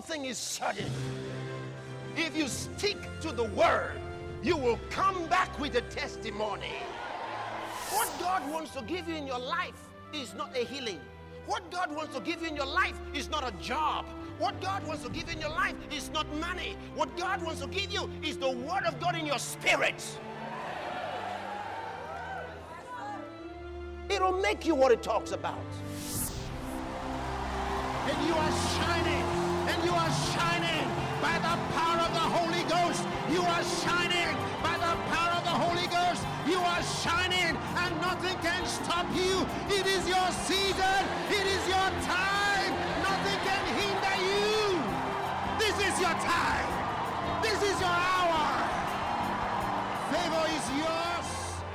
thing is certain. If you stick to the word, you will come back with a testimony. What God wants to give you in your life is not a healing. What God wants to give you in your life is not a job. What God wants to give you in your life is not money. What God wants to give you is the word of God in your spirit. It'll make you what it talks about. And you are shining. And you are shining by the power of the Holy Ghost. You are shining by the power of the Holy Ghost. You are shining and nothing can stop you. It is your season. It is your time. Nothing can hinder you. This is your time. This is your hour. Favor is yours.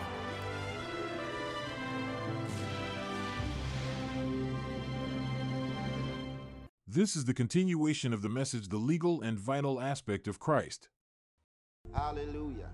This is the continuation of the message, The Legal and Vital Aspect of Christ. Hallelujah.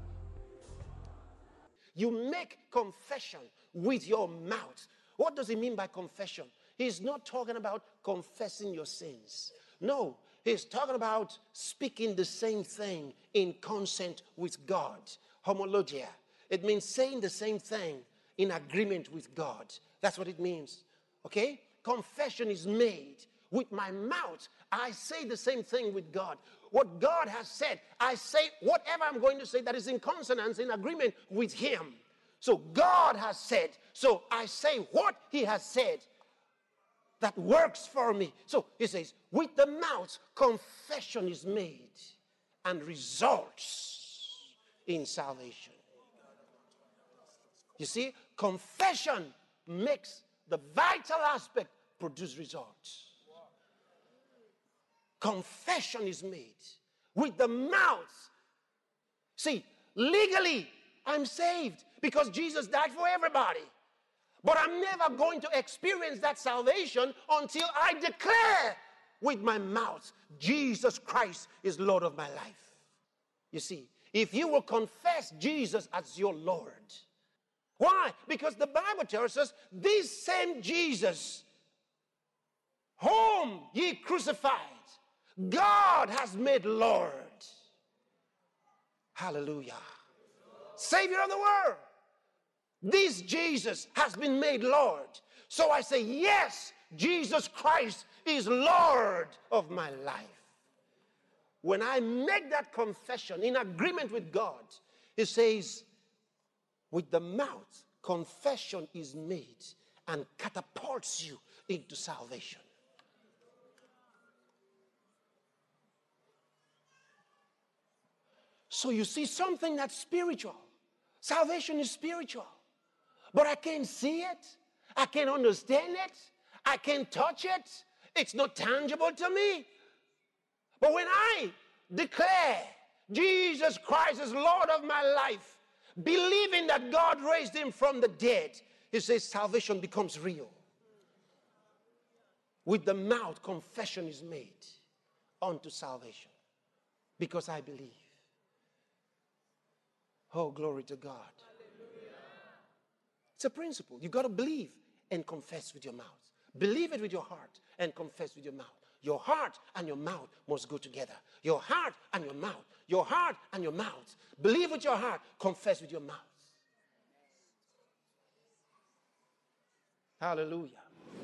You make confession with your mouth. What does he mean by confession? He's not talking about confessing your sins. No, he's talking about speaking the same thing in consent with God. Homologia. It means saying the same thing in agreement with God. That's what it means. Okay? Confession is made. With my mouth, I say the same thing with God. What God has said, I say whatever I'm going to say that is in consonance, in agreement with him. So God has said, so I say what he has said that works for me. So he says, with the mouth, confession is made and results in salvation. You see, confession makes the vital aspect produce results. Confession is made with the mouth. See, legally, I'm saved because Jesus died for everybody. But I'm never going to experience that salvation until I declare with my mouth, Jesus Christ is Lord of my life. You see, if you will confess Jesus as your Lord. Why? Because the Bible tells us this same Jesus whom ye crucified, God has made Lord. Hallelujah. Savior of the world. This Jesus has been made Lord. So I say, yes, Jesus Christ is Lord of my life. When I make that confession in agreement with God, He says, with the mouth, confession is made and catapults you into salvation. So you see something that's spiritual. Salvation is spiritual. But I can't see it. I can't understand it. I can't touch it. It's not tangible to me. But when I declare Jesus Christ is Lord of my life, believing that God raised him from the dead, he says salvation becomes real. With the mouth, confession is made unto salvation. Because I believe. Oh, glory to God. Hallelujah. It's a principle. You've got to believe and confess with your mouth. Believe it with your heart and confess with your mouth. Your heart and your mouth must go together. Your heart and your mouth. Your heart and your mouth. Believe with your heart. Confess with your mouth. Hallelujah.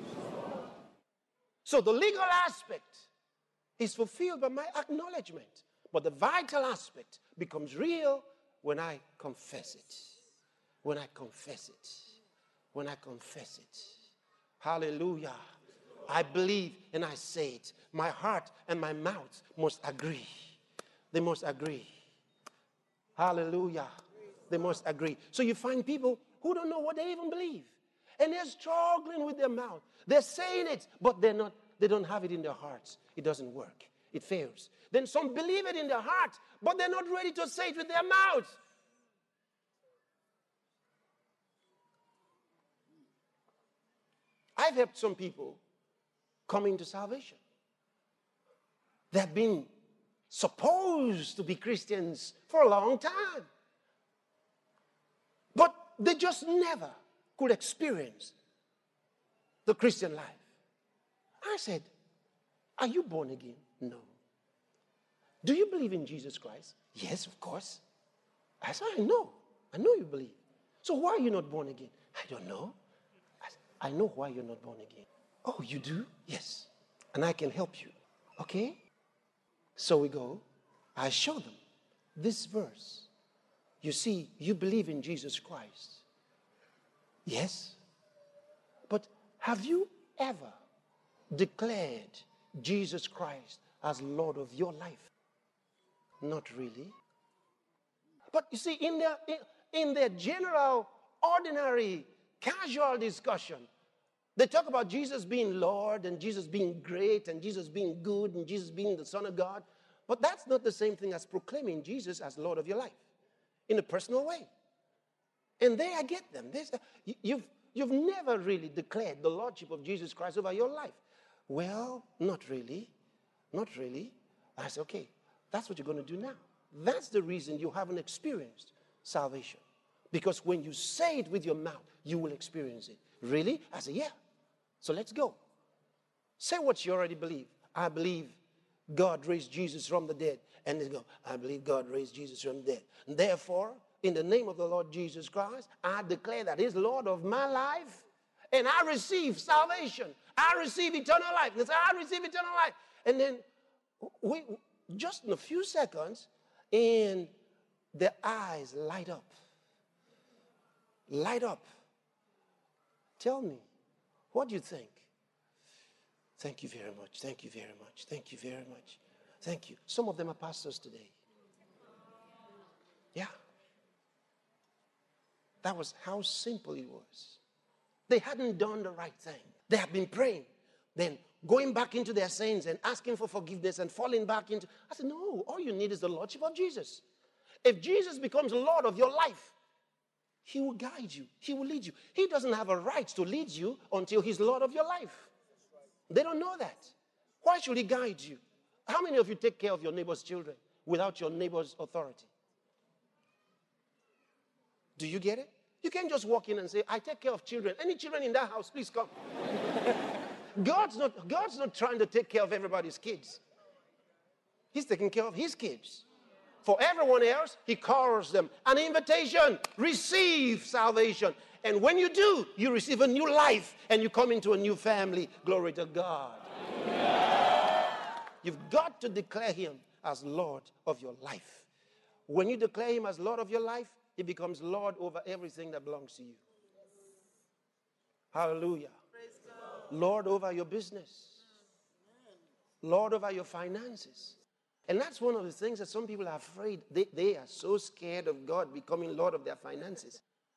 So the legal aspect is fulfilled by my acknowledgement. But the vital aspect becomes real when I confess it. When I confess it. When I confess it. Hallelujah. I believe and I say it. My heart and my mouth must agree. They must agree. Hallelujah. They must agree. So you find people who don't know what they even believe. And they're struggling with their mouth. They're saying it, but they don't have it in their hearts. It doesn't work. It fails. Then some believe it in their heart, but they're not ready to say it with their mouth. I've helped some people come into salvation. They've been supposed to be Christians for a long time. But they just never could experience the Christian life. I said, are you born again? No. Do you believe in Jesus Christ? Yes, of course. I said, I know. I know you believe. So why are you not born again? I don't know. I know why you're not born again. Oh, you do? Yes. And I can help you. Okay? So we go. I show them this verse. You see, you believe in Jesus Christ. Yes. But have you ever declared Jesus Christ as Lord of your life? Not really. But you see, in their general, ordinary, casual discussion, they talk about Jesus being Lord and Jesus being great and Jesus being good and Jesus being the Son of God. But that's not the same thing as proclaiming Jesus as Lord of your life in a personal way. And there I get them. You've never really declared the Lordship of Jesus Christ over your life. Well, not really. Not really. I said, okay, that's what you're going to do now. That's the reason you haven't experienced salvation. Because when you say it with your mouth, you will experience it. Really? I said, yeah. So let's go. Say what you already believe. I believe God raised Jesus from the dead. And they go, I believe God raised Jesus from the dead. And therefore, in the name of the Lord Jesus Christ, I declare that He's Lord of my life. And I receive salvation. I receive eternal life. They say, I receive eternal life. And then, we just in a few seconds, and their eyes light up. Light up. Tell me, what do you think? Thank you very much. Thank you very much. Thank you very much. Thank you. Some of them are pastors today. Yeah. That was how simple it was. They hadn't done the right thing. They had been praying, then going back into their sins and asking for forgiveness and falling back into. I said, no, all you need is the Lordship of Jesus. If Jesus becomes Lord of your life, He will guide you. He will lead you. He doesn't have a right to lead you until He's Lord of your life. They don't know that. Why should He guide you? How many of you take care of your neighbor's children without your neighbor's authority? Do you get it? You can't just walk in and say, I take care of children. Any children in that house, please come. God's not trying to take care of everybody's kids. He's taking care of His kids. For everyone else, He calls them an invitation. Receive salvation. And when you do, you receive a new life and you come into a new family. Glory to God. You've got to declare Him as Lord of your life. When you declare Him as Lord of your life, He becomes Lord over everything that belongs to you. Hallelujah. Lord over your business. Lord over your finances. And that's one of the things that some people are afraid. They are so scared of God becoming Lord of their finances.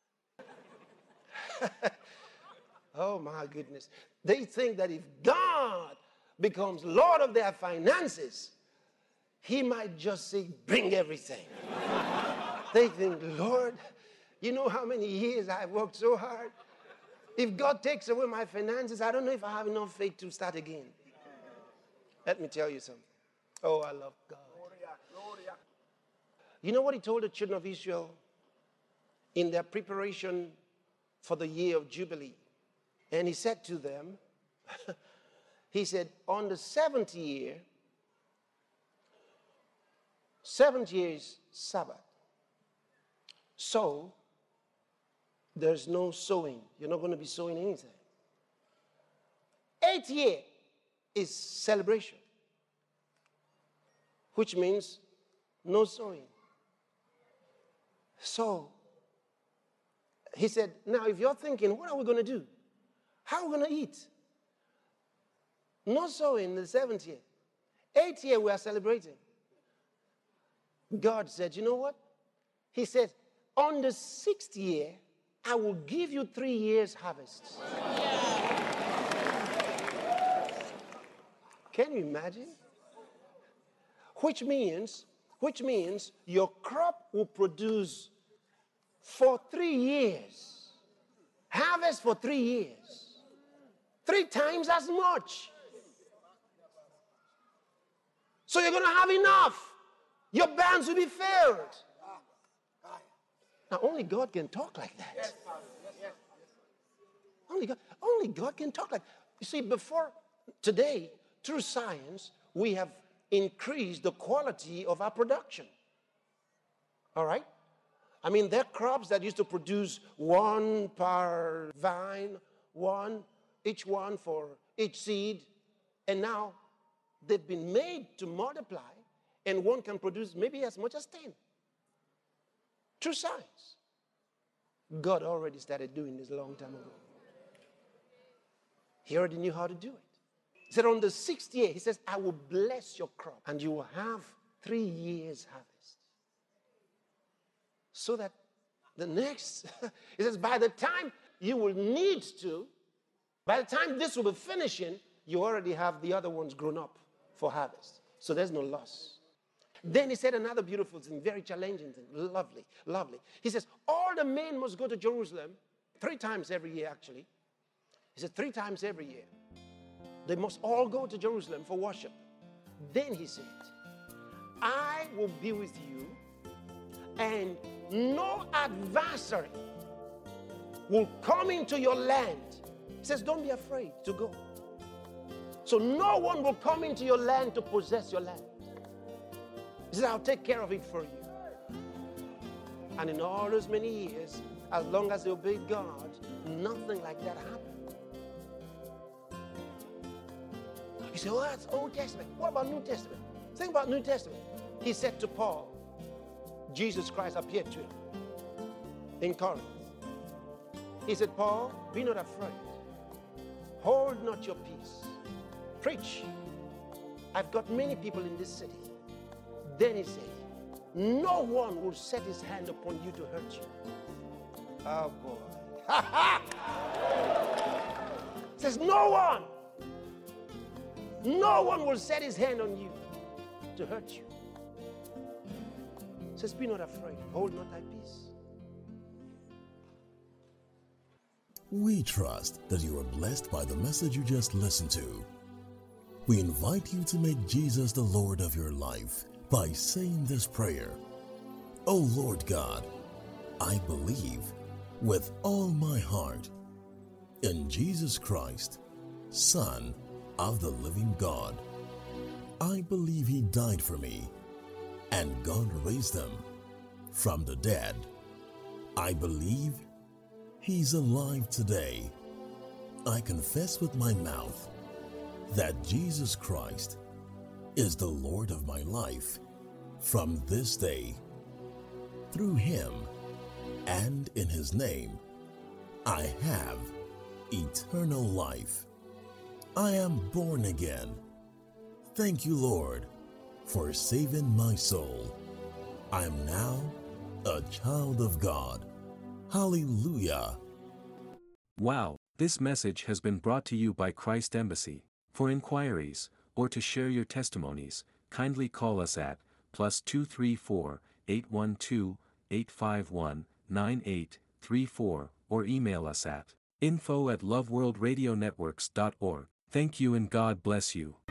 Oh my goodness. They think that if God becomes Lord of their finances, He might just say, bring everything. They think, Lord, you know how many years I've worked so hard? If God takes away my finances, I don't know if I have enough faith to start again. Let me tell you something. Oh, I love God. You know what He told the children of Israel in their preparation for the year of Jubilee? And He said to them, He said, on the seventh year is Sabbath. So, there's no sowing. You're not going to be sowing anything. Eighth year is celebration, which means no sowing. So, He said, now if you're thinking, what are we going to do? How are we going to eat? No sowing in the seventh year. Eighth year we are celebrating. God said, you know what? He said, on the sixth year, I will give you 3 years harvests. Can you imagine? Which means your crop will produce for 3 years. Harvest for 3 years. 3 times as much. So you're going to have enough. Your barns will be filled. Now, only God can talk like that. Only God can talk like that. You see, before today, through science, we have increase the quality of our production. All right? I mean, there are crops that used to produce one per vine, each one for each seed, and now they've been made to multiply, and one can produce maybe as much as 10. True science. God already started doing this a long time ago. He already knew how to do it. He said on the 6th year, he says, I will bless your crop, and you will have 3 years harvest. So that the next, he says, by the time you will need to, by the time this will be finishing, you already have the other ones grown up for harvest. So there's no loss. Then he said another beautiful thing, very challenging thing, lovely, lovely. He says, all the men must go to Jerusalem 3 times every year, actually. He said 3 times every year. They must all go to Jerusalem for worship. Then he said, I will be with you, and no adversary will come into your land. He says, don't be afraid to go. So no one will come into your land to possess your land. He says, I'll take care of it for you. And in all those many years, as long as they obeyed God, nothing like that happened. You say, oh, that's Old Testament. What about New Testament? Think about New Testament. He said to Paul, Jesus Christ appeared to him in Corinth. He said, Paul, be not afraid. Hold not your peace. Preach. I've got many people in this city. Then he said, no one will set his hand upon you to hurt you. Oh, boy. He says, no one will set his hand on you to hurt you. He says, be not afraid. Hold not thy peace. We trust that you are blessed by the message you just listened to. We invite you to make Jesus the Lord of your life by saying this prayer. O Lord God, I believe with all my heart in Jesus Christ, Son of the living God. I believe he died for me, and God raised him from the dead. I believe he's alive today. I confess with my mouth that Jesus Christ is the Lord of my life from this day. Through him and in his name, I have eternal life. I am born again. Thank you, Lord, for saving my soul. I am now a child of God. Hallelujah. Wow, this message has been brought to you by Christ Embassy. For inquiries, or to share your testimonies, kindly call us at +234 812 851 9834 or email us at info@loveworldradionetworks.org. Thank you and God bless you.